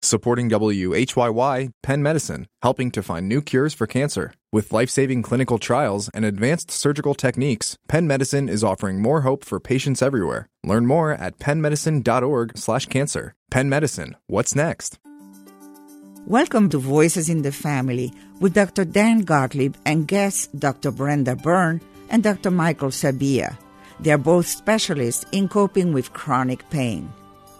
Supporting WHYY, Penn Medicine, helping to find new cures for cancer. With life-saving clinical trials and advanced surgical techniques, Penn Medicine is offering more hope for patients everywhere. Learn more at pennmedicine.org/cancer. Penn Medicine, what's next? Welcome to Voices in the Family with Dr. Dan Gottlieb and guests Dr. Brenda Byrne and Dr. Michael Sabia. They are both specialists in coping with chronic pain.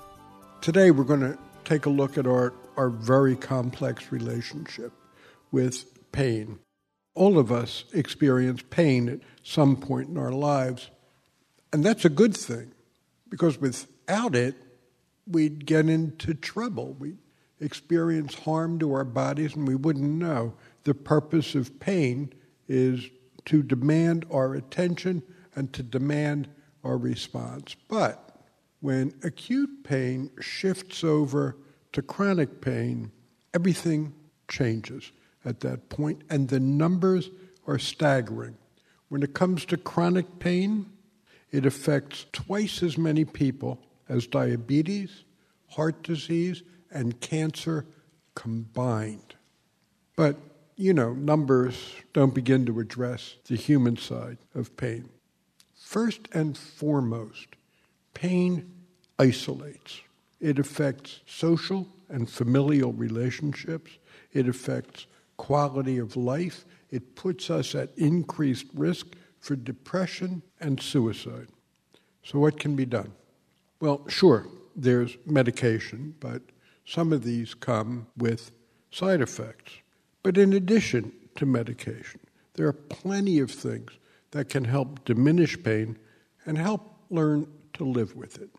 Today we're going to take a look at our very complex relationship with pain. All of us experience pain at some point in our lives, and that's a good thing, because without it, we'd get into trouble. We'd experience harm to our bodies, and we wouldn't know. The purpose of pain is to demand our attention and to demand our response. But when acute pain shifts over to chronic pain, everything changes at that point, and the numbers are staggering. When it comes to chronic pain, it affects twice as many people as diabetes, heart disease, and cancer combined. But, numbers don't begin to address the human side of pain. First and foremost, pain isolates. It affects social and familial relationships. It affects quality of life. It puts us at increased risk for depression and suicide. So what can be done? Well, sure, there's medication, but some of these come with side effects. But in addition to medication, there are plenty of things that can help diminish pain and help learn to live with it.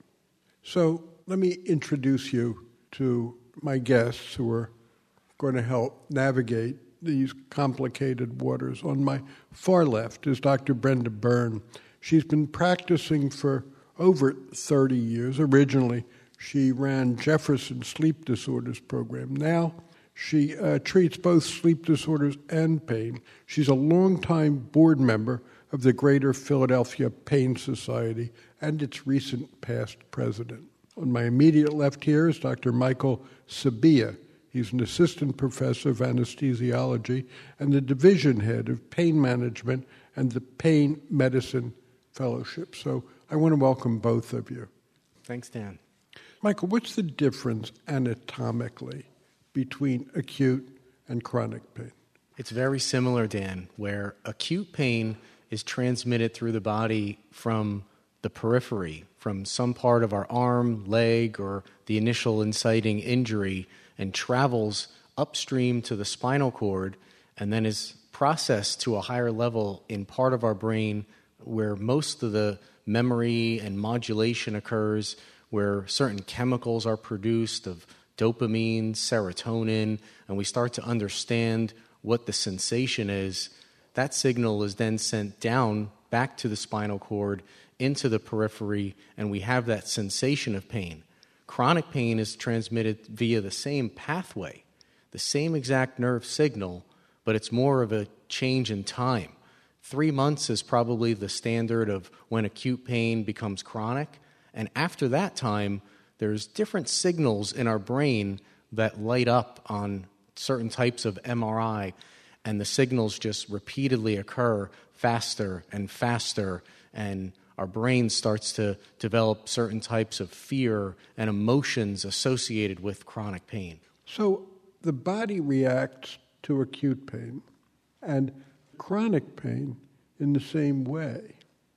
So let me introduce you to my guests who are going to help navigate these complicated waters. On my far left is Dr. Brenda Byrne. She's been practicing for over 30 years. Originally, she ran Jefferson Sleep Disorders Program. Now, she treats both sleep disorders and pain. She's a longtime board member of the Greater Philadelphia Pain Society and its recent past president. On my immediate left here is Dr. Michael Sabia. He's an assistant professor of anesthesiology and the division head of pain management and the Pain Medicine Fellowship. So I want to welcome both of you. Thanks, Dan. Michael, what's the difference anatomically between acute and chronic pain? It's very similar, Dan, where acute pain is transmitted through the body from the periphery, from some part of our arm, leg, or the initial inciting injury, and travels upstream to the spinal cord and then is processed to a higher level in part of our brain where most of the memory and modulation occurs, where certain chemicals are produced of dopamine, serotonin, and we start to understand what the sensation is. That signal is then sent down back to the spinal cord into the periphery, and we have that sensation of pain. Chronic pain is transmitted via the same pathway, the same exact nerve signal, but it's more of a change in time. 3 months is probably the standard of when acute pain becomes chronic, and after that time, there's different signals in our brain that light up on certain types of MRI, and the signals just repeatedly occur faster and faster, and our brain starts to develop certain types of fear and emotions associated with chronic pain. So the body reacts to acute pain and chronic pain in the same way.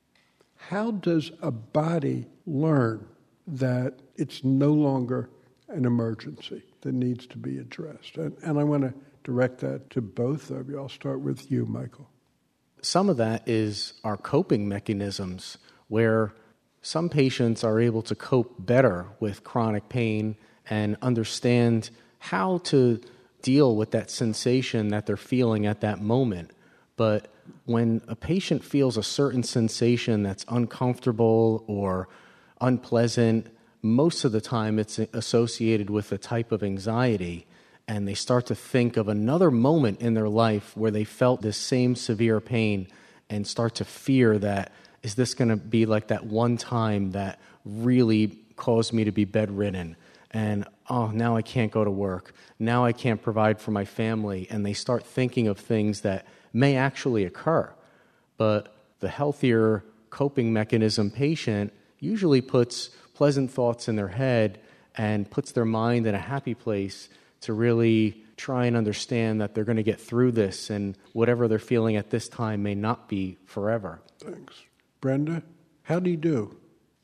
How does a body learn that it's no longer an emergency that needs to be addressed? And I want to direct that to both of you. I'll start with you, Michael. Some of that is our coping mechanisms, where some patients are able to cope better with chronic pain and understand how to deal with that sensation that they're feeling at that moment. But when a patient feels a certain sensation that's uncomfortable or unpleasant, most of the time it's associated with a type of anxiety, and they start to think of another moment in their life where they felt this same severe pain and start to fear that, is this going to be like that one time that really caused me to be bedridden? And oh, now I can't go to work. Now I can't provide for my family. And they start thinking of things that may actually occur. But the healthier coping mechanism patient usually puts pleasant thoughts in their head and puts their mind in a happy place to really try and understand that they're going to get through this, and whatever they're feeling at this time may not be forever. Thanks. Brenda, how do you do?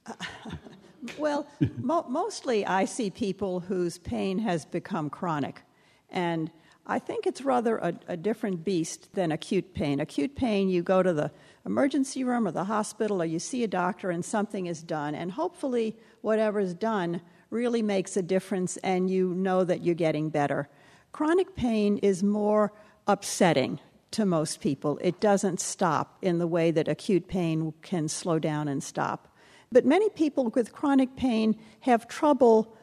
Well, mostly I see people whose pain has become chronic. And I think it's rather a different beast than acute pain. Acute pain, you go to the emergency room or the hospital or you see a doctor and something is done. And hopefully whatever is done really makes a difference and you know that you're getting better. Chronic pain is more upsetting to most people. It doesn't stop in the way that acute pain can slow down and stop. But many people with chronic pain have trouble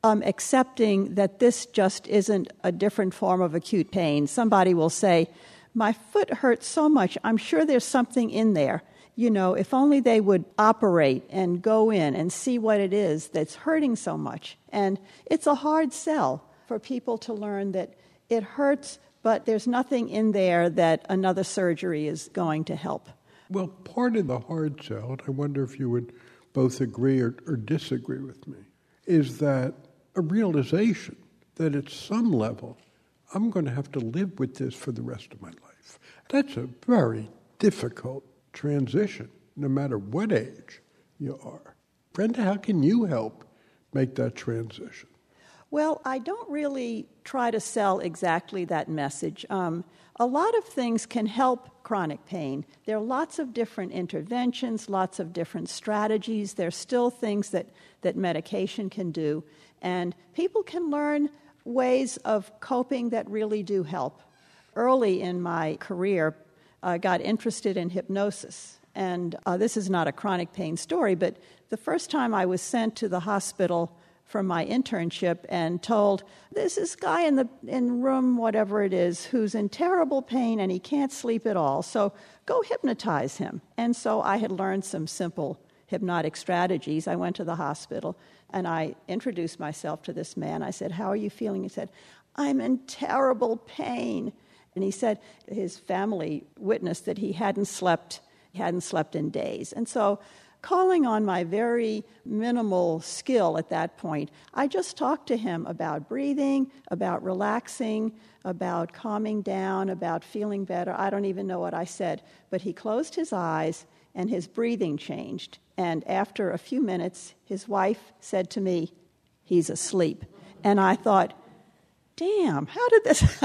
accepting that this just isn't a different form of acute pain. Somebody will say, my foot hurts so much, I'm sure there's something in there. You know, if only they would operate and go in and see what it is that's hurting so much. And it's a hard sell for people to learn that it hurts, but there's nothing in there that another surgery is going to help. Well, part of the hard sell, and I wonder if you would both agree or disagree with me, is that a realization that at some level, I'm going to have to live with this for the rest of my life. That's a very difficult transition, no matter what age you are. Brenda, how can you help make that transition? Well, I don't really try to sell exactly that message. A lot of things can help chronic pain. There are lots of different interventions, lots of different strategies. There's still things that medication can do. And people can learn ways of coping that really do help. Early in my career, I got interested in hypnosis. And this is not a chronic pain story, but the first time I was sent to the hospital for my internship and told, there's this guy in room whatever it is who's in terrible pain and he can't sleep at all, so go hypnotize him. And so I had learned some simple hypnotic strategies. I went to the hospital and I introduced myself to this man. I said, how are you feeling? He said, I'm in terrible pain. And he said his family witnessed that he hadn't slept in days. And so, calling on my very minimal skill at that point, I just talked to him about breathing, about relaxing, about calming down, about feeling better. I don't even know what I said, but he closed his eyes and his breathing changed. And after a few minutes, his wife said to me, he's asleep. And I thought, damn, how did this...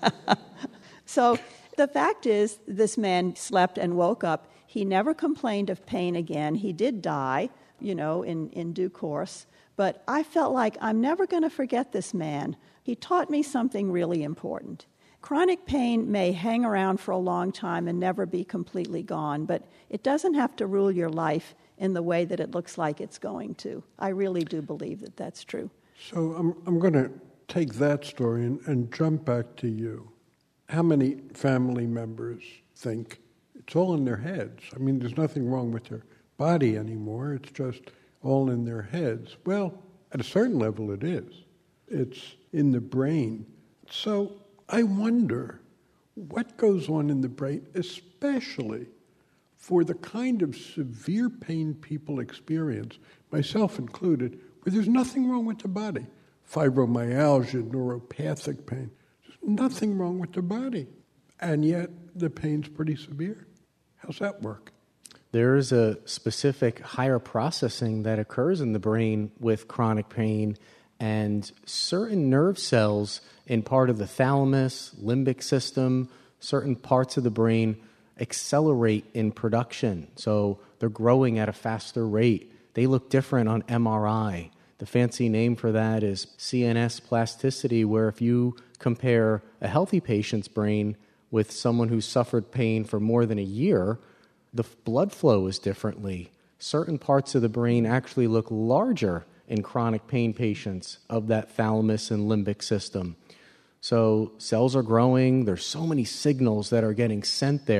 So the fact is, this man slept and woke up. He never complained of pain again. He did die, in due course. But I felt like I'm never going to forget this man. He taught me something really important. Chronic pain may hang around for a long time and never be completely gone, but it doesn't have to rule your life in the way that it looks like it's going to. I really do believe that that's true. So I'm going to take that story and jump back to you. How many family members think it's all in their heads? I mean, there's nothing wrong with their body anymore. It's just all in their heads. Well, at a certain level it is. It's in the brain. So I wonder what goes on in the brain, especially for the kind of severe pain people experience, myself included, where there's nothing wrong with the body. Fibromyalgia, neuropathic pain. There's nothing wrong with the body. And yet the pain's pretty severe. How's that work? There is a specific higher processing that occurs in the brain with chronic pain, and certain nerve cells in part of the thalamus, limbic system, certain parts of the brain accelerate in production. So they're growing at a faster rate. They look different on MRI. The fancy name for that is CNS plasticity, where if you compare a healthy patient's brain with someone who suffered pain for more than a year, the blood flow is differently. Certain parts of the brain actually look larger in chronic pain patients of that thalamus and limbic system. So cells are growing. There's so many signals that are getting sent there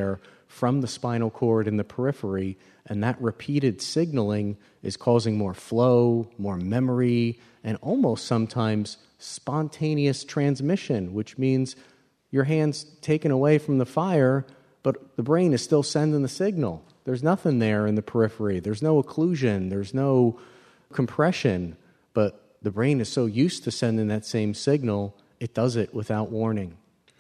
from the spinal cord in the periphery, and that repeated signaling is causing more flow, more memory, and almost sometimes spontaneous transmission, which means your hand's taken away from the fire, but the brain is still sending the signal. There's nothing there in the periphery. There's no occlusion. There's no compression, but the brain is so used to sending that same signal, it does it without warning.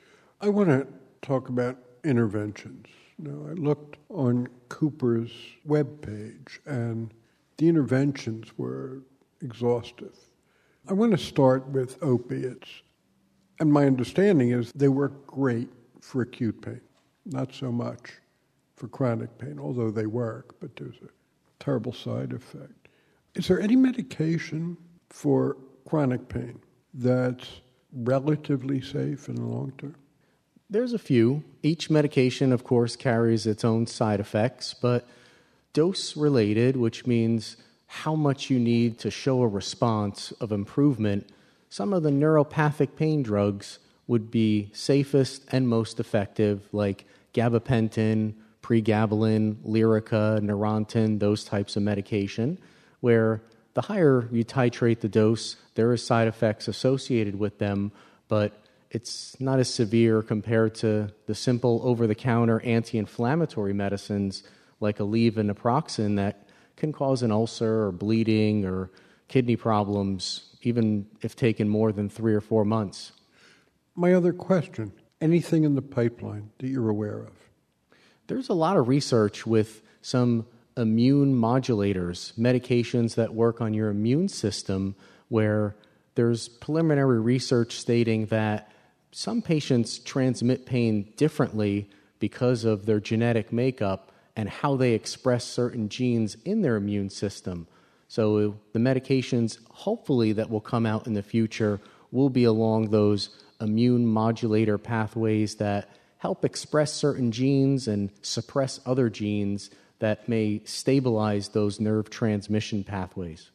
I want to talk about interventions. Now, I looked on Cooper's webpage, and the interventions were exhaustive. I want to start with opiates. And my understanding is they work great for acute pain, not so much for chronic pain, although they work, but there's a terrible side effect. Is there any medication for chronic pain that's relatively safe in the long term? There's a few. Each medication, of course, carries its own side effects, but dose-related, which means how much you need to show a response of improvement, some of the neuropathic pain drugs would be safest and most effective, like gabapentin, pregabalin, Lyrica, Neurontin, those types of medication, where the higher you titrate the dose, there are side effects associated with them, but it's not as severe compared to the simple over-the-counter anti-inflammatory medicines like Aleve and naproxen that can cause an ulcer or bleeding or kidney problems, even if taken more than 3 or 4 months. My other question, anything in the pipeline that you're aware of? There's a lot of research with some immune modulators, medications that work on your immune system, where there's preliminary research stating that some patients transmit pain differently because of their genetic makeup and how they express certain genes in their immune system. So the medications, hopefully, that will come out in the future will be along those immune modulator pathways that help express certain genes and suppress other genes that may stabilize those nerve transmission pathways.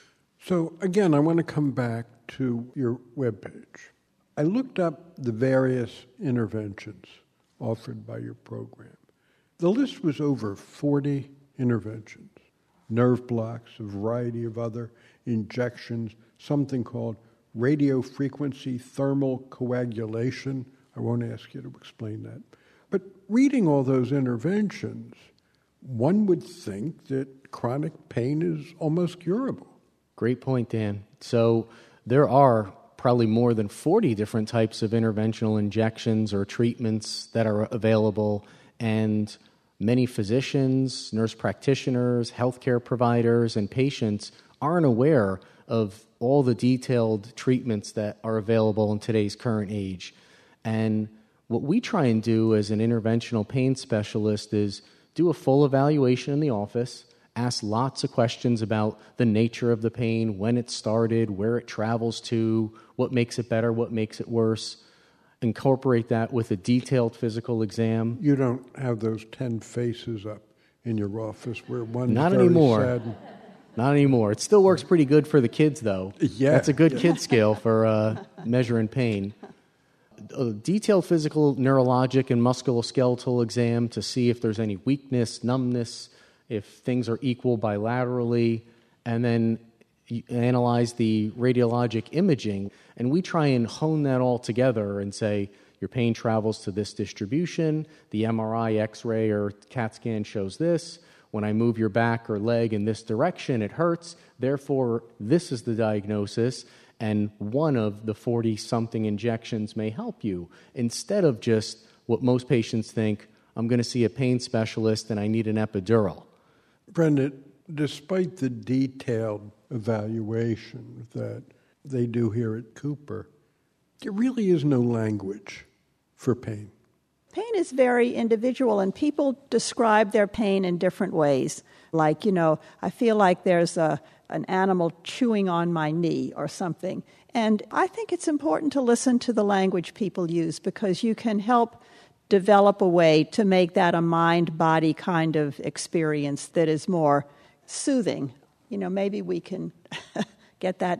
So again, I want to come back to your webpage. I looked up the various interventions offered by your program. The list was over 40 interventions, nerve blocks, a variety of other injections, something called radiofrequency thermal coagulation. I won't ask you to explain that. But reading all those interventions, one would think that chronic pain is almost curable. Great point, Dan. So there are probably more than 40 different types of interventional injections or treatments that are available, and many physicians, nurse practitioners, healthcare providers, and patients aren't aware of all the detailed treatments that are available in today's current age. And what we try and do as an interventional pain specialist is do a full evaluation in the office, ask lots of questions about the nature of the pain, when it started, where it travels to, what makes it better, what makes it worse, incorporate that with a detailed physical exam. You don't have those 10 faces up in your office where one's Not very anymore. sad. Not anymore. It still works pretty good for the kids, though. Yeah. That's a good kid scale for measuring pain. A detailed physical, neurologic, and musculoskeletal exam to see if there's any weakness, numbness, if things are equal bilaterally, and then analyze the radiologic imaging. And we try and hone that all together and say, your pain travels to this distribution, the MRI, X-ray, or CAT scan shows this. When I move your back or leg in this direction, it hurts. Therefore, this is the diagnosis, and one of the 40-something injections may help you, instead of just what most patients think, I'm going to see a pain specialist and I need an epidural. Brenda, despite the detailed evaluation that they do here at Cooper, there really is no language for pain. Pain is very individual, and people describe their pain in different ways. Like, I feel like there's an animal chewing on my knee or something. And I think it's important to listen to the language people use, because you can help develop a way to make that a mind-body kind of experience that is more soothing. Maybe we can get that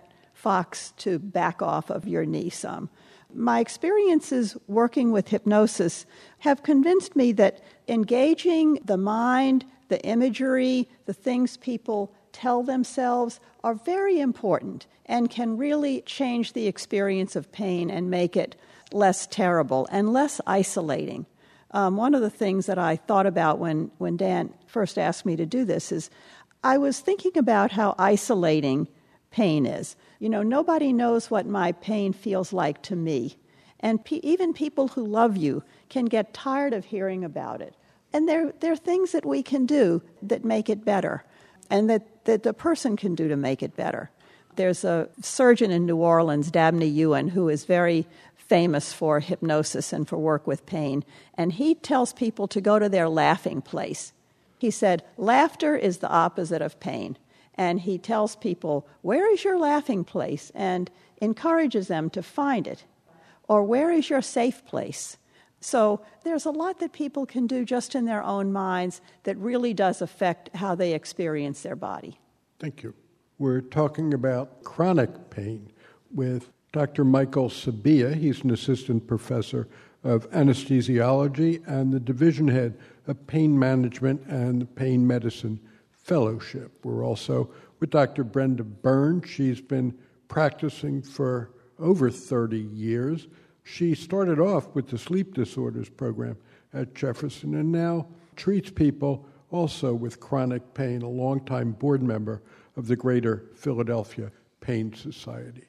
fox to back off of your knee some. My experiences working with hypnosis have convinced me that engaging the mind, the imagery, the things people tell themselves are very important and can really change the experience of pain and make it less terrible and less isolating. One of the things that I thought about when Dan first asked me to do this is I was thinking about how isolating pain is. Nobody knows what my pain feels like to me. And even people who love you can get tired of hearing about it. And there are things that we can do that make it better, and that the person can do to make it better. There's a surgeon in New Orleans, Dabney Ewan, who is very famous for hypnosis and for work with pain. And he tells people to go to their laughing place. He said, laughter is the opposite of pain. And he tells people, where is your laughing place? And encourages them to find it. Or where is your safe place? So there's a lot that people can do just in their own minds that really does affect how they experience their body. Thank you. We're talking about chronic pain with Dr. Michael Sabia. He's an assistant professor of anesthesiology and the division head of pain management and the pain medicine fellowship. We're also with Dr. Brenda Byrne. She's been practicing for over 30 years. She started off with the sleep disorders program at Jefferson and now treats people also with chronic pain, a longtime board member of the Greater Philadelphia Pain Society.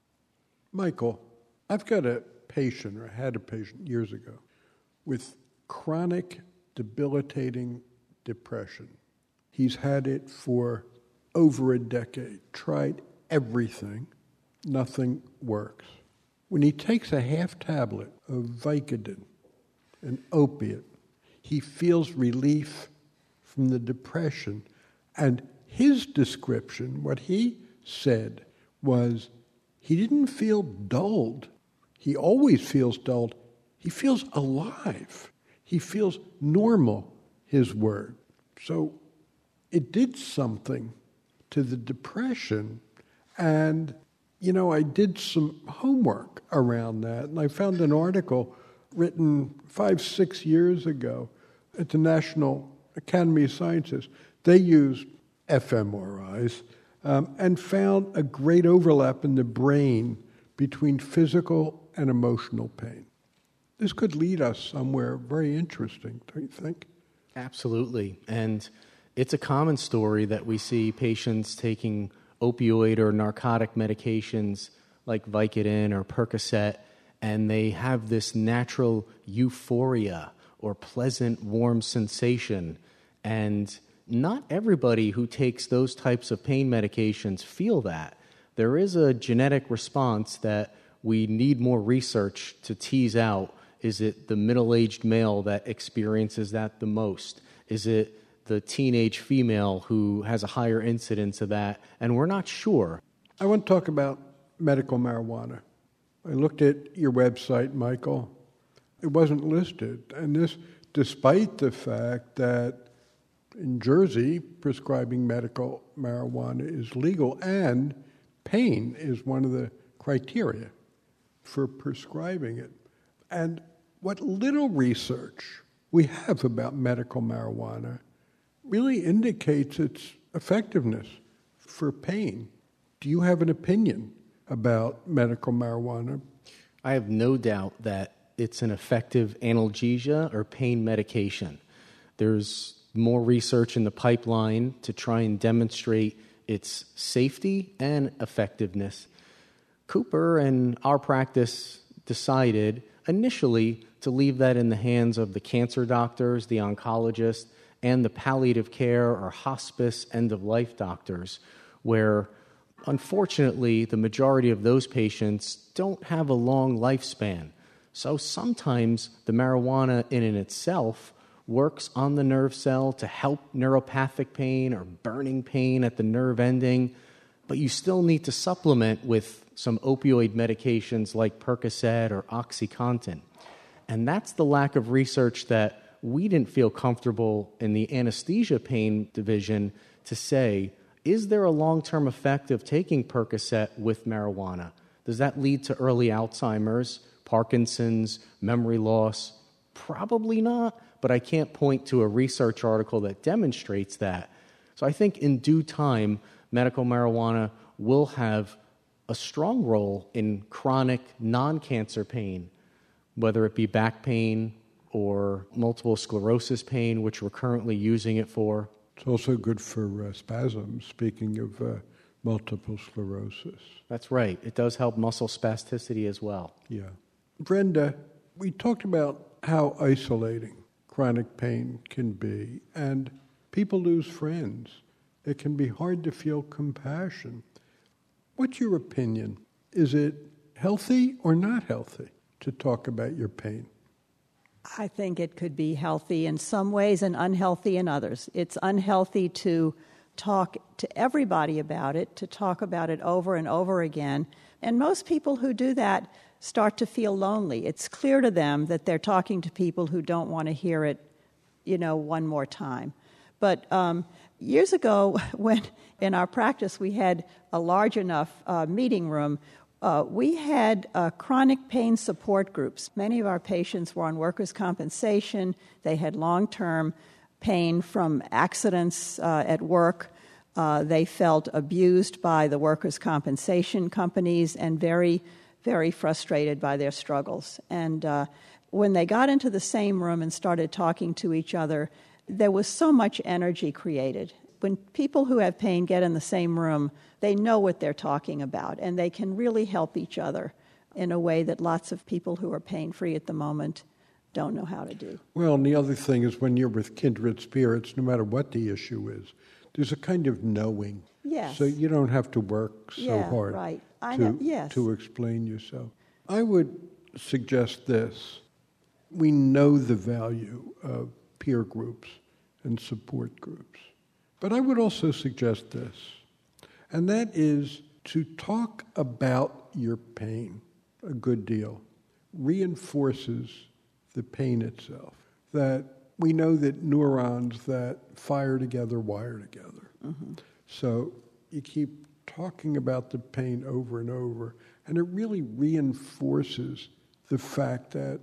Michael, I've got a patient, or had a patient years ago, with chronic debilitating depression. He's had it for over a decade, tried everything, nothing works. When he takes a half tablet of Vicodin, an opiate, he feels relief from the depression. And his description, what he said, was he didn't feel dulled. He always feels dulled. He feels alive. He feels normal, his word. So it did something to the depression. And, I did some homework around that. And I found an article written 5-6 years ago at the National Academy of Sciences. They used fMRIs and found a great overlap in the brain between physical and emotional pain. This could lead us somewhere very interesting, don't you think? Absolutely. And it's a common story that we see patients taking opioid or narcotic medications like Vicodin or Percocet, and they have this natural euphoria or pleasant, warm sensation. And not everybody who takes those types of pain medications feel that. There is a genetic response that we need more research to tease out. Is it the middle-aged male that experiences that the most? Is it the teenage female who has a higher incidence of that? And we're not sure. I want to talk about medical marijuana. I looked at your website, Michael. It wasn't listed. And this, despite the fact that in Jersey, prescribing medical marijuana is legal, and pain is one of the criteria for prescribing it. And what little research we have about medical marijuana really indicates its effectiveness for pain. Do you have an opinion about medical marijuana? I have no doubt that it's an effective analgesia or pain medication. There's more research in the pipeline to try and demonstrate its safety and effectiveness. Cooper and our practice decided initially to leave that in the hands of the cancer doctors, the oncologists, and the palliative care or hospice end-of-life doctors, where unfortunately the majority of those patients don't have a long lifespan. So sometimes the marijuana in and itself works on the nerve cell to help neuropathic pain or burning pain at the nerve ending, but you still need to supplement with some opioid medications like Percocet or OxyContin. And that's the lack of research that we didn't feel comfortable in the anesthesia pain division to say, is there a long-term effect of taking Percocet with marijuana? Does that lead to early Alzheimer's, Parkinson's, memory loss? Probably not, but I can't point to a research article that demonstrates that. So I think in due time, medical marijuana will have a strong role in chronic non-cancer pain, whether it be back pain or multiple sclerosis pain, which we're currently using it for. It's also good for spasms, speaking of multiple sclerosis. That's right. It does help muscle spasticity as well. Yeah. Brenda, we talked about how isolating chronic pain can be, and people lose friends. It can be hard to feel compassion. What's your opinion? Is it healthy or not healthy to talk about your pain? I think it could be healthy in some ways and unhealthy in others. It's unhealthy to talk to everybody about it, to talk about it over and over again. And most people who do that start to feel lonely. It's clear to them that they're talking to people who don't want to hear it, one more time. But years ago, when in our practice we had a large enough meeting room, we had chronic pain support groups. Many of our patients were on workers' compensation. They had long-term pain from accidents at work. They felt abused by the workers' compensation companies and very, very frustrated by their struggles. And when they got into the same room and started talking to each other, there was so much energy created. When people who have pain get in the same room, they know what they're talking about, and they can really help each other in a way that lots of people who are pain-free at the moment don't know how to do. Well, and the other thing is when you're with kindred spirits, no matter what the issue is, there's a kind of knowing. Yes. So you don't have to work so hard right. to explain yourself. I would suggest this. We know the value of peer groups and support groups. But I would also suggest this, and that is to talk about your pain a good deal reinforces the pain itself. That we know that neurons that fire together wire together. Mm-hmm. So you keep talking about the pain over and over, and it really reinforces the fact that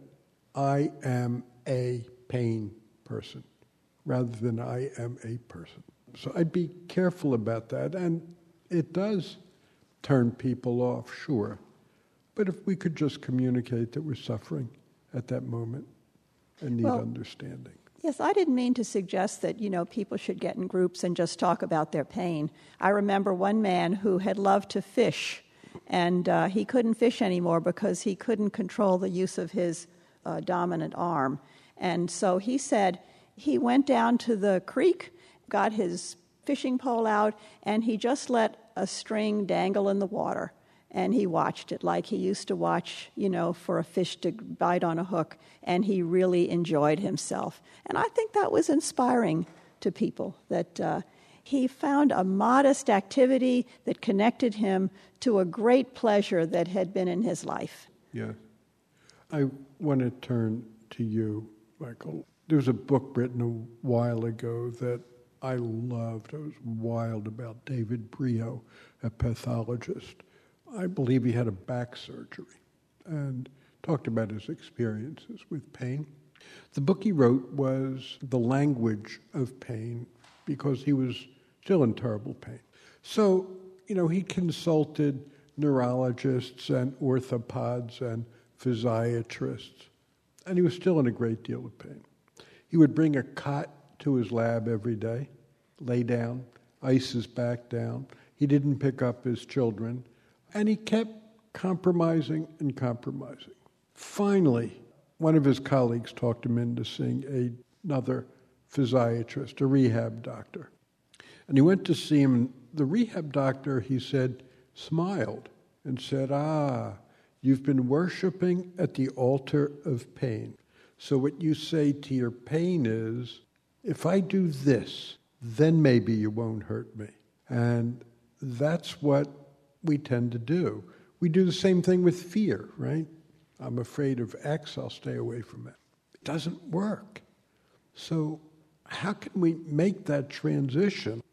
I am a pain person rather than I am a person. So I'd be careful about that. And it does turn people off, sure. But if we could just communicate that we're suffering at that moment and need understanding. Yes, I didn't mean to suggest that, people should get in groups and just talk about their pain. I remember one man who had loved to fish, and he couldn't fish anymore because he couldn't control the use of his dominant arm. And so he said he went down to the creek, got his fishing pole out, and he just let a string dangle in the water. And he watched it like he used to watch, for a fish to bite on a hook, and he really enjoyed himself. And I think that was inspiring to people, that he found a modest activity that connected him to a great pleasure that had been in his life. Yeah. I want to turn to you, Michael. There was a book written a while ago that I loved. I was wild about David Brio, a pathologist. I believe he had a back surgery and talked about his experiences with pain. The book he wrote was The Language of Pain because he was still in terrible pain. So, he consulted neurologists and orthopods and physiatrists, and he was still in a great deal of pain. He would bring a cot to his lab every day, lay down, ice his back down. He didn't pick up his children. And he kept compromising and compromising. Finally, one of his colleagues talked him into seeing another physiatrist, a rehab doctor. And he went to see him, and the rehab doctor, he said, smiled and said, you've been worshiping at the altar of pain. So what you say to your pain is, if I do this, then maybe you won't hurt me. And that's what we tend to do. We do the same thing with fear, right? I'm afraid of X, I'll stay away from it. It doesn't work. So how can we make that transition?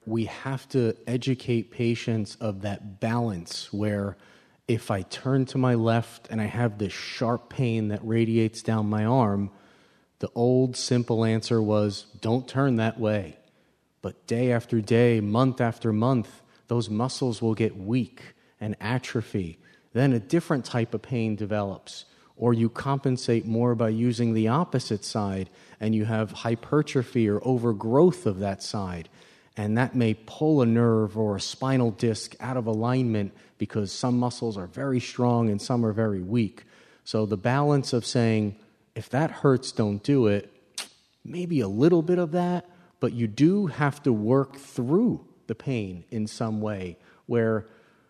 we have to educate patients of that balance where if I turn to my left and I have this sharp pain that radiates down my arm, the old simple answer was, don't turn that way. But day after day, month after month, those muscles will get weak and atrophy. Then a different type of pain develops. Or you compensate more by using the opposite side, and you have hypertrophy or overgrowth of that side. And that may pull a nerve or a spinal disc out of alignment because some muscles are very strong and some are very weak. So the balance of saying, if that hurts, don't do it, maybe a little bit of that, but you do have to work through the pain in some way, where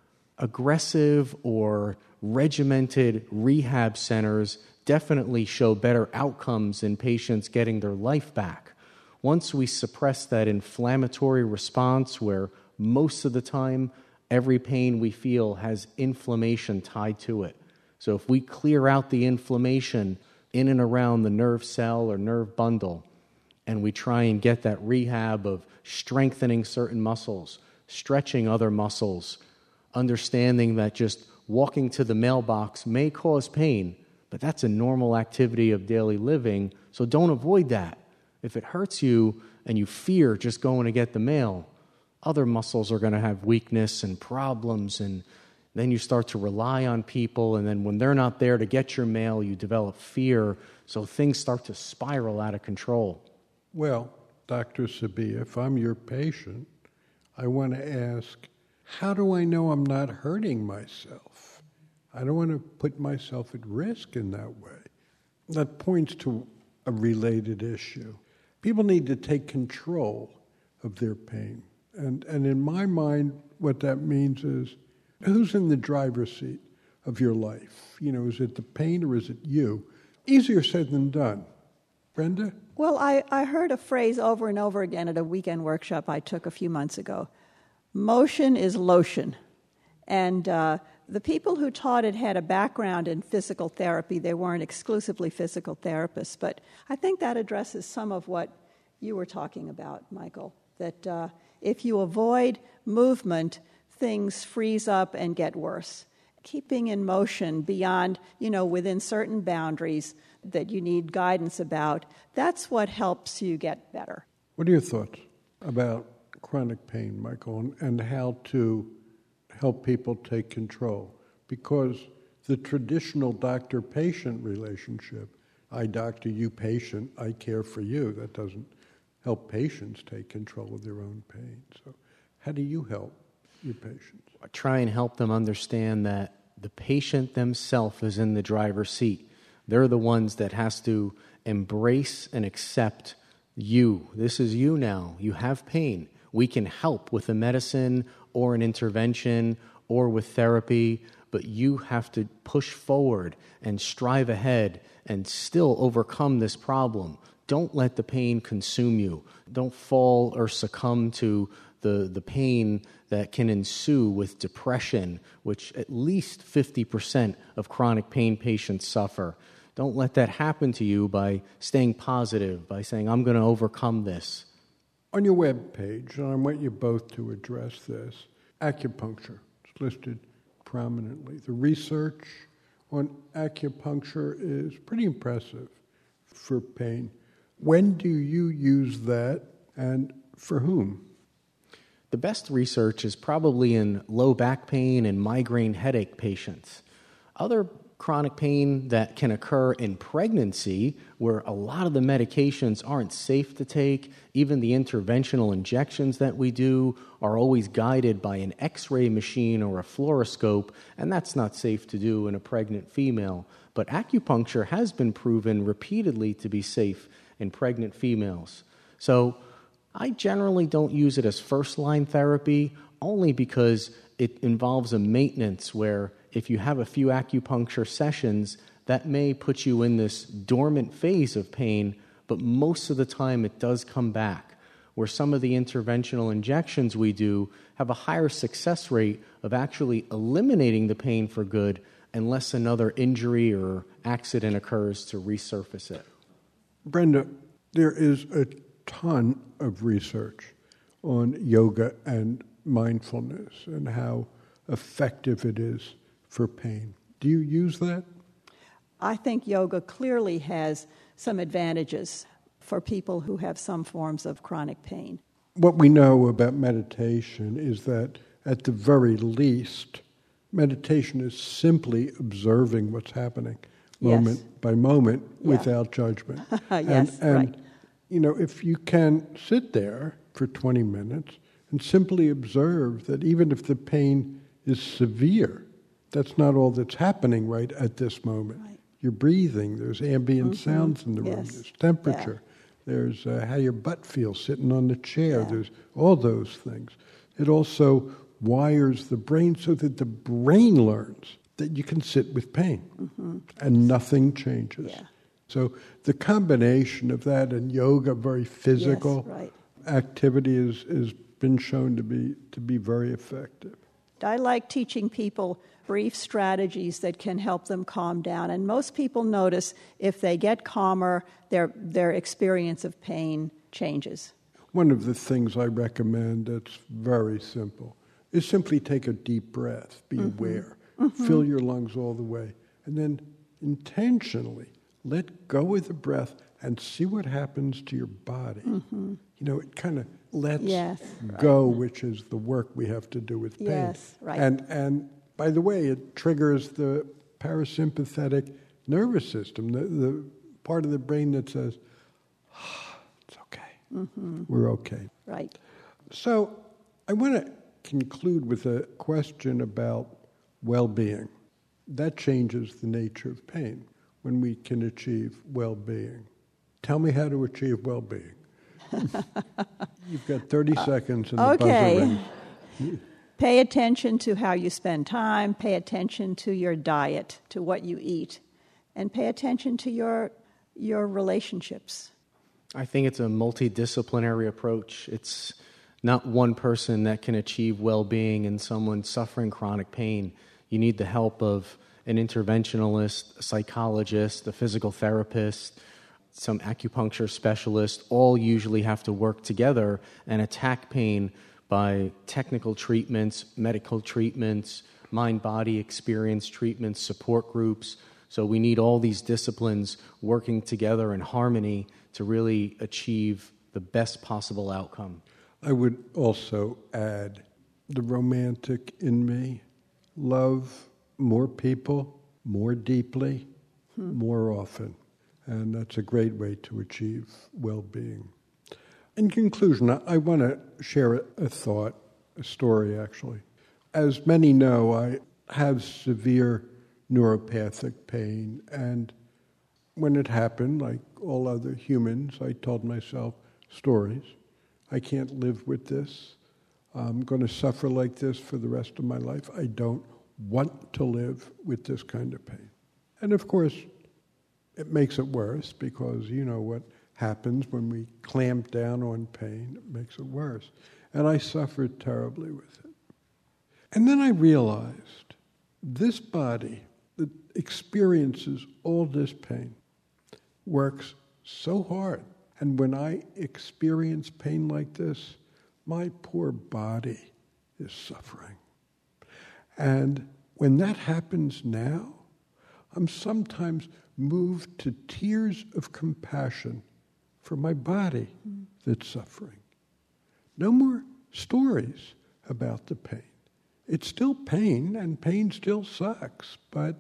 aggressive or regimented rehab centers definitely show better outcomes in patients getting their life back. Once we suppress that inflammatory response, where most of the time every pain we feel has inflammation tied to it. So if we clear out the inflammation in and around the nerve cell or nerve bundle, and we try and get that rehab of strengthening certain muscles, stretching other muscles, understanding that just walking to the mailbox may cause pain, but that's a normal activity of daily living, so don't avoid that. If it hurts you and you fear just going to get the mail, other muscles are going to have weakness and problems, and then you start to rely on people, and then when they're not there to get your mail, you develop fear, so things start to spiral out of control. Well, Dr. Sabia, if I'm your patient, I want to ask, how do I know I'm not hurting myself? I don't want to put myself at risk in that way. That points to a related issue. People need to take control of their pain. And in my mind, what that means is, who's in the driver's seat of your life? You know, is it the pain or is it you? Easier said than done. Brenda? Well, I heard a phrase over and over again at a weekend workshop I took a few months ago. Motion is lotion. And the people who taught it had a background in physical therapy. They weren't exclusively physical therapists. But I think that addresses some of what you were talking about, Michael, that if you avoid movement, things freeze up and get worse. Keeping in motion beyond, within certain boundaries that you need guidance about, that's what helps you get better. What are your thoughts about chronic pain, Michael, and how to help people take control? Because the traditional doctor-patient relationship, I doctor, you patient, I care for you, that doesn't help patients take control of their own pain. So how do you help your patients? I try and help them understand that the patient themselves is in the driver's seat. They're the ones that has to embrace and accept you. This is you now. You have pain. We can help with a medicine or an intervention or with therapy, but you have to push forward and strive ahead and still overcome this problem. Don't let the pain consume you. Don't fall or succumb to the pain that can ensue with depression, which at least 50% of chronic pain patients suffer. Don't let that happen to you by staying positive, by saying, I'm going to overcome this. On your webpage, and I want you both to address this, acupuncture is listed prominently. The research on acupuncture is pretty impressive for pain. When do you use that, and for whom? The best research is probably in low back pain and migraine headache patients. Other chronic pain that can occur in pregnancy, where a lot of the medications aren't safe to take, even the interventional injections that we do are always guided by an X-ray machine or a fluoroscope, and that's not safe to do in a pregnant female. But acupuncture has been proven repeatedly to be safe in pregnant females. So I generally don't use it as first-line therapy, only because it involves a maintenance where if you have a few acupuncture sessions, that may put you in this dormant phase of pain, but most of the time it does come back, where some of the interventional injections we do have a higher success rate of actually eliminating the pain for good unless another injury or accident occurs to resurface it. Brenda, there is a ton of research on yoga and mindfulness and how effective it is for pain. Do you use that? I think yoga clearly has some advantages for people who have some forms of chronic pain. What we know about meditation is that, at the very least, meditation is simply observing what's happening moment by moment without judgment. Yes, and right. You know, if you can sit there for 20 minutes and simply observe that even if the pain is severe, that's not all that's happening right at this moment. Right. You're breathing, there's ambient sounds in the room, Yes. there's temperature, there's how your butt feels sitting on the chair, Yeah. there's all those things. It also wires the brain so that the brain learns that you can sit with pain and nothing changes. Yeah. So the combination of that and yoga, very physical right. activity, has been shown to be very effective. I like teaching people brief strategies that can help them calm down. And most people notice if they get calmer, their experience of pain changes. One of the things I recommend that's very simple is simply take a deep breath, be aware, fill your lungs all the way, and then intentionally let go of the breath and see what happens to your body. You know, it kind of lets go, which is the work we have to do with pain. Yes, right. And by the way, it triggers the parasympathetic nervous system, the part of the brain that says, it's okay, we're okay. Right. So I want to conclude with a question about well-being. That changes the nature of pain when we can achieve well-being. Tell me how to achieve well-being. You've got 30 seconds and the buzzer rings. Pay attention to how you spend time, pay attention to your diet, to what you eat, and pay attention to your relationships. I think it's a multidisciplinary approach. It's not one person that can achieve well-being in someone suffering chronic pain. You need the help of an interventionalist, a psychologist, a physical therapist, some acupuncture specialist. All usually have to work together and attack pain by technical treatments, medical treatments, mind-body experience treatments, support groups. So we need all these disciplines working together in harmony to really achieve the best possible outcome. I would also add the romantic in me. Love more people, more deeply, more often. And that's a great way to achieve well-being. In conclusion, I want to share a thought, a story actually. As many know, I have severe neuropathic pain, and when it happened, like all other humans, I told myself stories. I can't live with this. I'm going to suffer like this for the rest of my life. I don't want to live with this kind of pain. And of course, it makes it worse because you know what happens when we clamp down on pain. It makes it worse. And I suffered terribly with it. And then I realized this body that experiences all this pain works so hard. And when I experience pain like this, my poor body is suffering. And when that happens now, I'm sometimes moved to tears of compassion for my body that's suffering. No more stories about the pain. It's still pain, and pain still sucks, but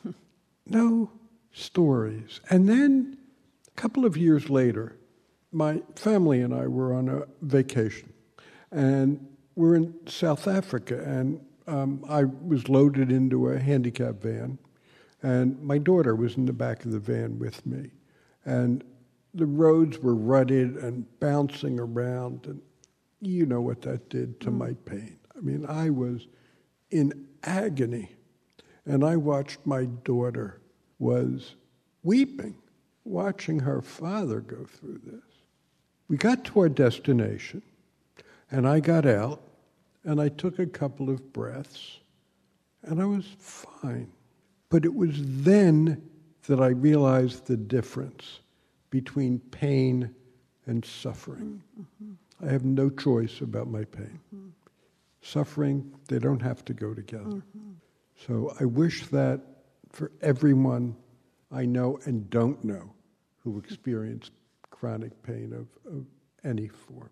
no stories. And then, a couple of years later, my family and I were on a vacation, and we're in South Africa, and I was loaded into a handicap van, and my daughter was in the back of the van with me. And the roads were rutted and bouncing around, and you know what that did to my pain. I mean, I was in agony, and I watched my daughter was weeping, watching her father go through this. We got to our destination, and I got out, and I took a couple of breaths, and I was fine. But it was then that I realized the difference between pain and suffering. I have no choice about my pain. Mm-hmm. Suffering, they don't have to go together. Mm-hmm. So I wish that for everyone I know and don't know who experience chronic pain of any form.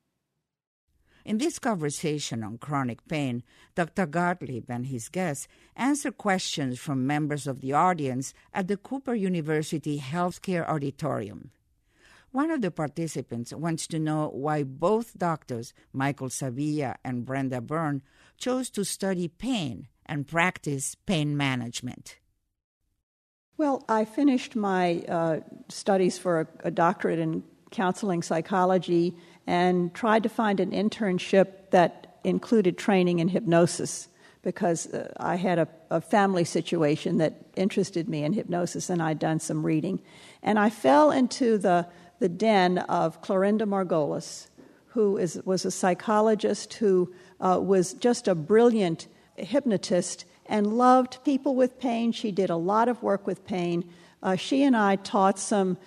In this conversation on chronic pain, Dr. Gottlieb and his guests answer questions from members of the audience at the Cooper University Healthcare Auditorium. One of the participants wants to know why both doctors, Michael Sabia and Brenda Byrne, chose to study pain and practice pain management. Well, I finished my studies for a doctorate in counseling psychology and tried to find an internship that included training in hypnosis because I had a family situation that interested me in hypnosis, and I'd done some reading. And I fell into the den of Clorinda Margolis, who was a psychologist who was just a brilliant hypnotist and loved people with pain. She did a lot of work with pain. She and I taught some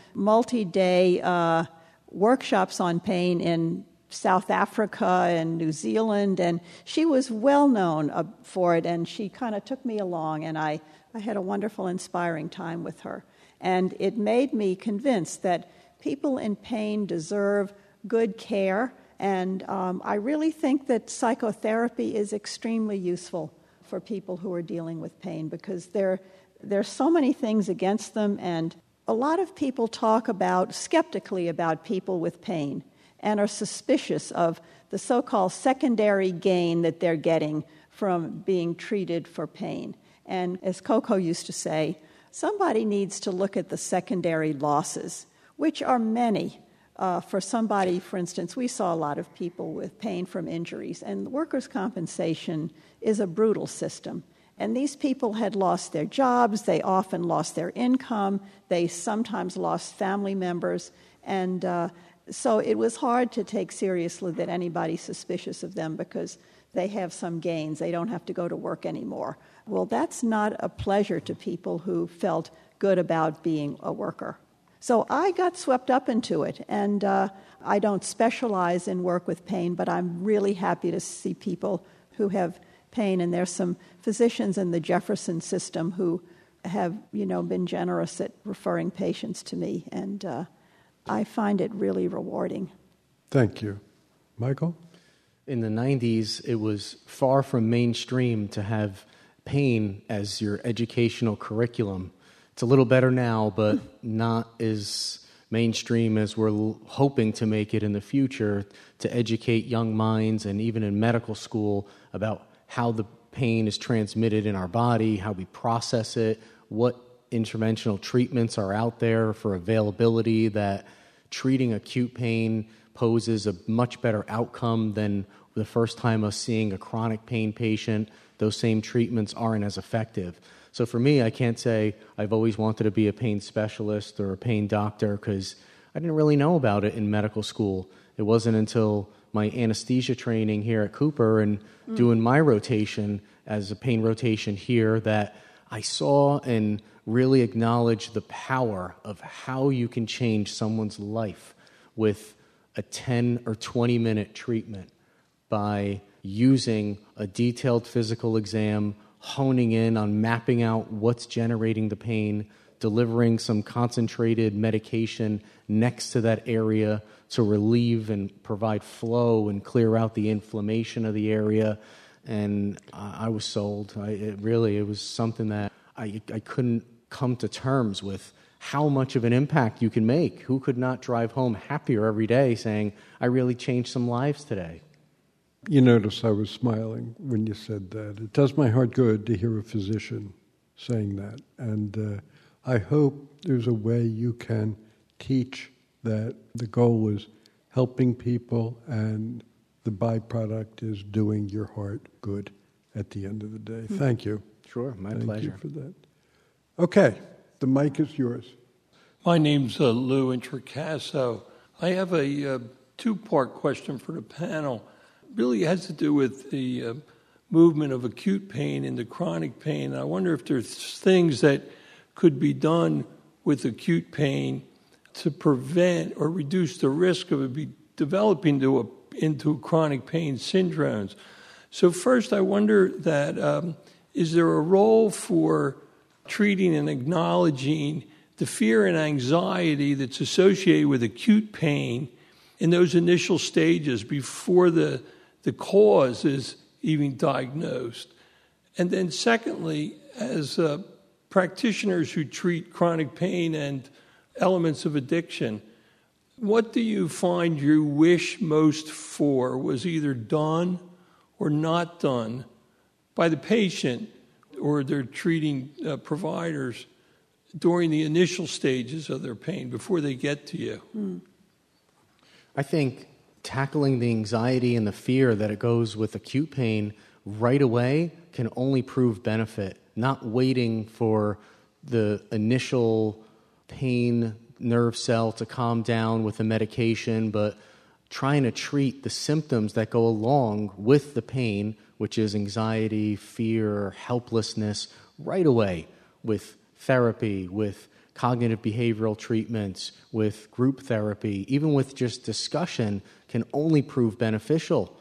multi-day workshops on pain in South Africa and New Zealand, and she was well known for it, and she kind of took me along, and I had a wonderful, inspiring time with her. And it made me convinced that people in pain deserve good care, and I really think that psychotherapy is extremely useful for people who are dealing with pain because there's so many things against them, and a lot of people talk skeptically about people with pain and are suspicious of the so-called secondary gain that they're getting from being treated for pain. And as Coco used to say, somebody needs to look at the secondary losses, which are many. For somebody, for instance, we saw a lot of people with pain from injuries, and workers' compensation is a brutal system. And these people had lost their jobs, they often lost their income, they sometimes lost family members, and so it was hard to take seriously that anybody's suspicious of them because they have some gains, they don't have to go to work anymore. Well, that's not a pleasure to people who felt good about being a worker. So I got swept up into it, and I don't specialize in work with pain, but I'm really happy to see people who have pain, and there's some physicians in the Jefferson system who have, been generous at referring patients to me, and I find it really rewarding. Thank you. Michael? In the 90s, it was far from mainstream to have pain as your educational curriculum. It's a little better now, but not as mainstream as we're hoping to make it in the future to educate young minds and even in medical school about how the pain is transmitted in our body, how we process it, what interventional treatments are out there for availability, that treating acute pain poses a much better outcome than the first time us seeing a chronic pain patient. Those same treatments aren't as effective. So for me, I can't say I've always wanted to be a pain specialist or a pain doctor because I didn't really know about it in medical school. It wasn't until my anesthesia training here at Cooper and doing my rotation as a pain rotation here that I saw and really acknowledged the power of how you can change someone's life with a 10 or 20 minute treatment by using a detailed physical exam, honing in on mapping out what's generating the pain, delivering some concentrated medication next to that area to relieve and provide flow and clear out the inflammation of the area. And I was sold. It was something that I couldn't come to terms with how much of an impact you can make. Who could not drive home happier every day saying, I really changed some lives today? You notice I was smiling when you said that. It does my heart good to hear a physician saying that. And I hope there's a way you can teach that the goal is helping people and the byproduct is doing your heart good at the end of the day. Thank you. Sure, my pleasure. pleasure. Thank you for that. Okay, the mic is yours. My name's Lou Intricasso. I have a two-part question for the panel. Really has to do with the movement of acute pain into chronic pain. I wonder if there's things that could be done with acute pain to prevent or reduce the risk of it developing into chronic pain syndromes. So first, I wonder that is there a role for treating and acknowledging the fear and anxiety that's associated with acute pain in those initial stages before the cause is even diagnosed? And then secondly, as practitioners who treat chronic pain and elements of addiction, what do you find you wish most for was either done or not done by the patient or their treating providers during the initial stages of their pain before they get to you? I think tackling the anxiety and the fear that it goes with acute pain right away can only prove benefit, not waiting for the initial pain nerve cell to calm down with the medication, but trying to treat the symptoms that go along with the pain, which is anxiety, fear, helplessness, right away with therapy, with cognitive behavioral treatments, with group therapy, even with just discussion, can only prove beneficial.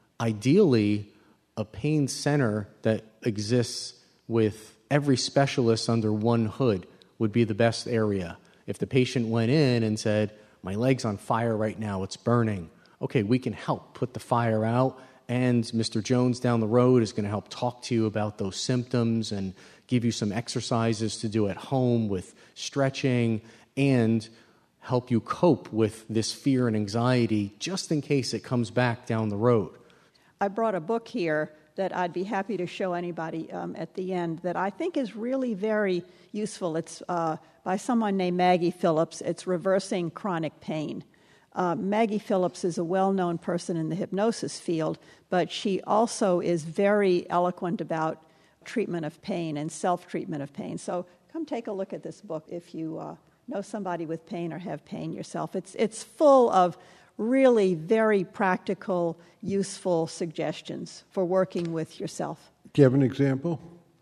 Ideally, a pain center that exists with every specialist under one hood would be the best area. If the patient went in and said, my leg's on fire right now, it's burning, okay, we can help put the fire out, and Mr. Jones down the road is going to help talk to you about those symptoms and give you some exercises to do at home with stretching and help you cope with this fear and anxiety just in case it comes back down the road. I brought a book here that I'd be happy to show anybody at the end that I think is really very useful. It's by someone named Maggie Phillips. It's Reversing Chronic Pain. Maggie Phillips is a well-known person in the hypnosis field, but she also is very eloquent about treatment of pain and self-treatment of pain. So come take a look at this book if you know somebody with pain or have pain yourself. It's full of really very practical, useful suggestions for working with yourself. Do you have an example?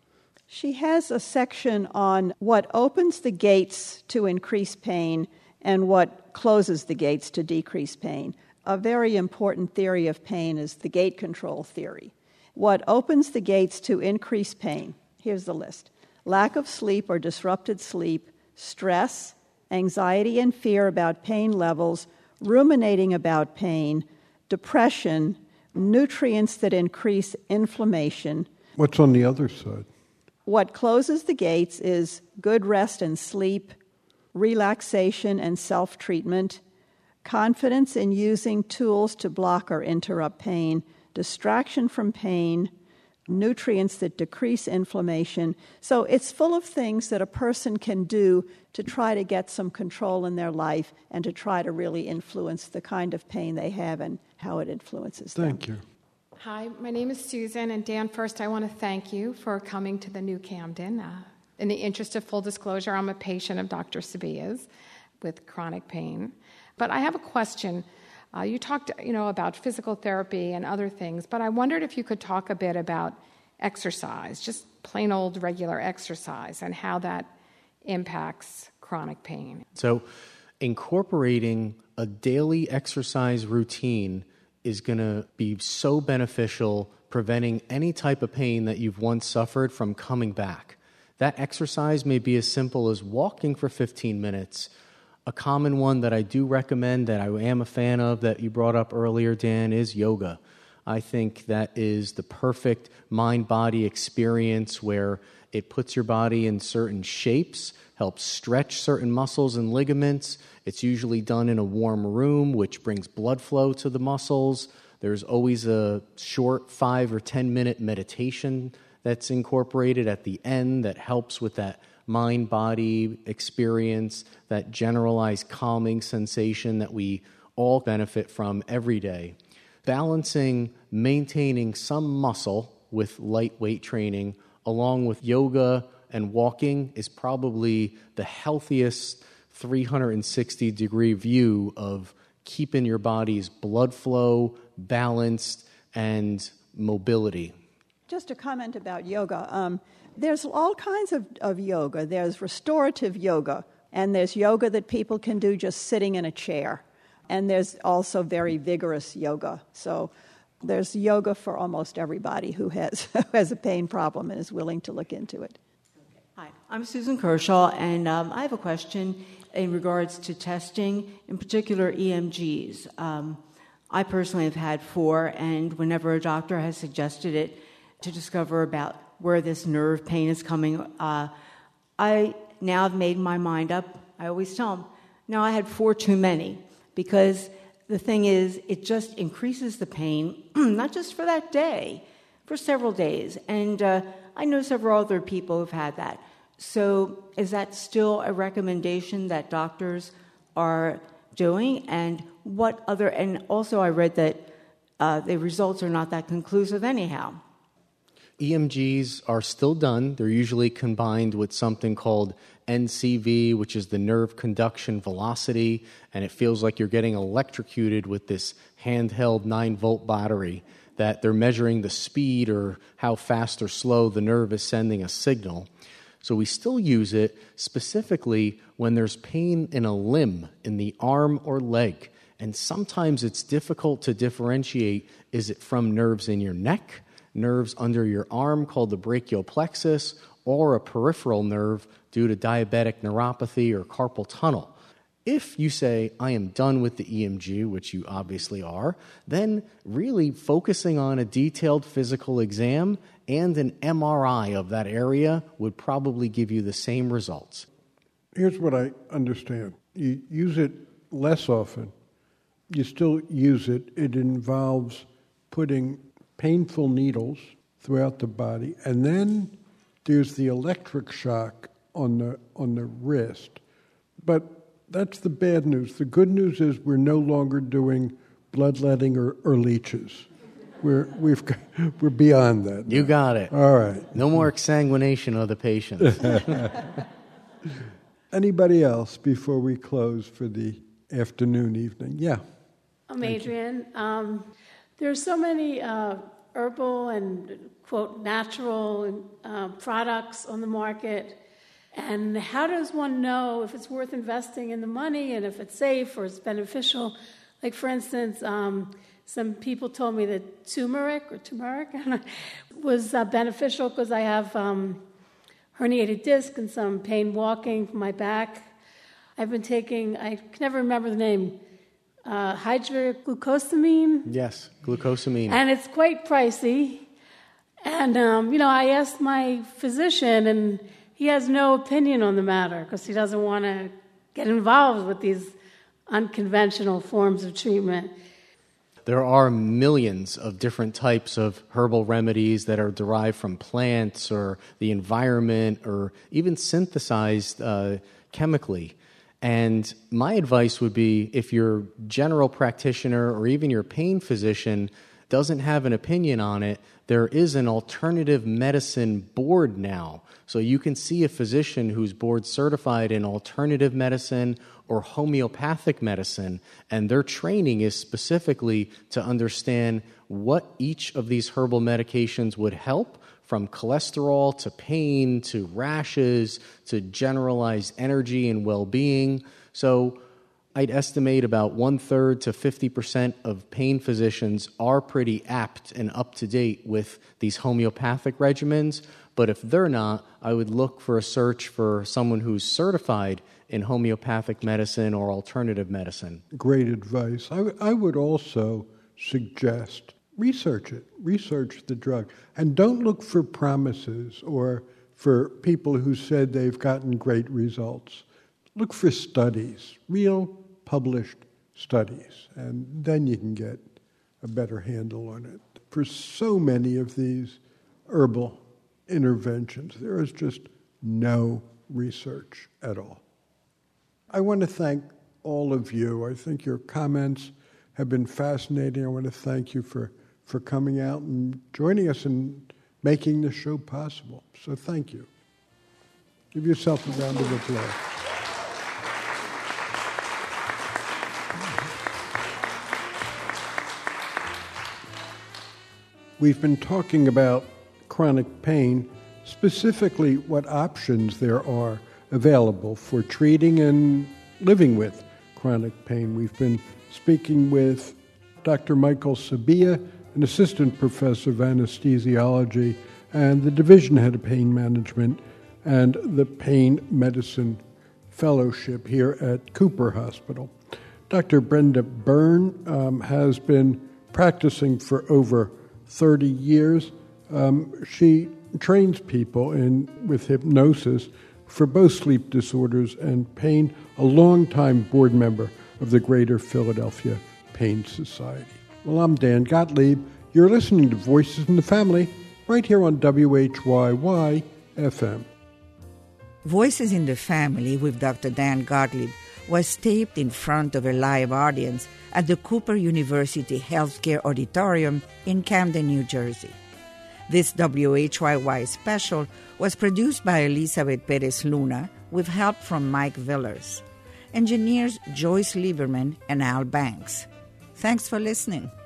She has a section on what opens the gates to increase pain and what closes the gates to decrease pain. A very important theory of pain is the gate control theory. What opens the gates to increase pain? Here's the list. Lack of sleep or disrupted sleep, stress, anxiety and fear about pain levels, ruminating about pain, depression, nutrients that increase inflammation. What's on the other side? What closes the gates is good rest and sleep, relaxation and self-treatment, confidence in using tools to block or interrupt pain, distraction from pain, nutrients that decrease inflammation. So it's full of things that a person can do to try to get some control in their life and to try to really influence the kind of pain they have and how it influences them. Thank you. Hi, my name is Susan, and Dan, first I want to thank you for coming to the New Camden. In the interest of full disclosure, I'm a patient of Dr. Sabia's with chronic pain. But I have a question. You talked, about physical therapy and other things, but I wondered if you could talk a bit about exercise, just plain old regular exercise, and how that impacts chronic pain. So incorporating a daily exercise routine is going to be so beneficial, preventing any type of pain that you've once suffered from coming back. That exercise may be as simple as walking for 15 minutes. A common one that I do recommend, that I am a fan of, that you brought up earlier, Dan, is yoga. I think that is the perfect mind-body experience where it puts your body in certain shapes, helps stretch certain muscles and ligaments. It's usually done in a warm room, which brings blood flow to the muscles. There's always a short 5 or 10-minute meditation that's incorporated at the end that helps with that mind-body experience, that generalized calming sensation that we all benefit from every day. Balancing, maintaining some muscle with lightweight training along with yoga and walking is probably the healthiest 360-degree view of keeping your body's blood flow balanced and mobility. Just a comment about yoga. There's all kinds of yoga. There's restorative yoga, and there's yoga that people can do just sitting in a chair. And there's also very vigorous yoga. So there's yoga for almost everybody who has a pain problem and is willing to look into it. Hi, I'm Susan Kershaw, and I have a question in regards to testing, in particular EMGs. I personally have had 4, and whenever a doctor has suggested it to discover about where this nerve pain is coming, I now have made my mind up. I always tell them, no, I had 4 too many, because the thing is, it just increases the pain, not just for that day, for several days. And I know several other people who've had that. So is that still a recommendation that doctors are doing? And also I read that the results are not that conclusive anyhow. EMGs are still done. They're usually combined with something called NCV, which is the nerve conduction velocity, and it feels like you're getting electrocuted with this handheld 9-volt battery that they're measuring the speed or how fast or slow the nerve is sending a signal. So we still use it specifically when there's pain in a limb, in the arm or leg. And sometimes it's difficult to differentiate, is it from nerves in your neck, nerves under your arm called the brachial plexus, or a peripheral nerve due to diabetic neuropathy or carpal tunnel. If you say, I am done with the EMG, which you obviously are, then really focusing on a detailed physical exam and an MRI of that area would probably give you the same results. Here's what I understand. You use it less often. You still use it. It involves putting painful needles throughout the body, and then there's the electric shock on the wrist. But that's the bad news. The good news is we're no longer doing bloodletting or leeches. We're beyond that. You got it. All right. No more exsanguination of the patient. Anybody else before we close for the afternoon, evening? Yeah. I'm Adrienne. There's so many herbal and, quote, natural products on the market. And how does one know if it's worth investing in the money and if it's safe or it's beneficial? Like, for instance, some people told me that turmeric was beneficial because I have herniated disc and some pain walking from my back. I've been taking, I can never remember the name, hydroglucosamine. Yes, glucosamine. And it's quite pricey. And, I asked my physician, and he has no opinion on the matter because he doesn't want to get involved with these unconventional forms of treatment. There are millions of different types of herbal remedies that are derived from plants or the environment or even synthesized chemically. And my advice would be, if your general practitioner or even your pain physician doesn't have an opinion on it, there is an alternative medicine board now. So you can see a physician who's board certified in alternative medicine or homeopathic medicine, and their training is specifically to understand what each of these herbal medications would help, from cholesterol to pain to rashes to generalized energy and well-being. So I'd estimate about 1/3 to 50% of pain physicians are pretty apt and up to date with these homeopathic regimens. But if they're not, I would look for a search for someone who's certified in homeopathic medicine or alternative medicine. Great advice. I would also suggest research it. Research the drug. And don't look for promises or for people who said they've gotten great results. Look for studies, real published studies, and then you can get a better handle on it. For so many of these herbal interventions, there is just no research at all. I want to thank all of you. I think your comments have been fascinating. I want to thank you for coming out and joining us and making the show possible. So thank you. Give yourself a round of applause. We've been talking about chronic pain, specifically what options there are available for treating and living with chronic pain. We've been speaking with Dr. Michael Sabia, an assistant professor of anesthesiology and the division head of pain management and the pain medicine fellowship here at Cooper Hospital. Dr. Brenda Byrne has been practicing for over 30 years. She trains people with hypnosis for both sleep disorders and pain, a longtime board member of the Greater Philadelphia Pain Society. Well, I'm Dan Gottlieb. You're listening to Voices in the Family right here on WHYY FM. Voices in the Family with Dr. Dan Gottlieb was taped in front of a live audience at the Cooper University Healthcare Auditorium in Camden, New Jersey. This WHYY special was produced by Elizabeth Perez Luna with help from Mike Villers. Engineers Joyce Lieberman and Al Banks. Thanks for listening.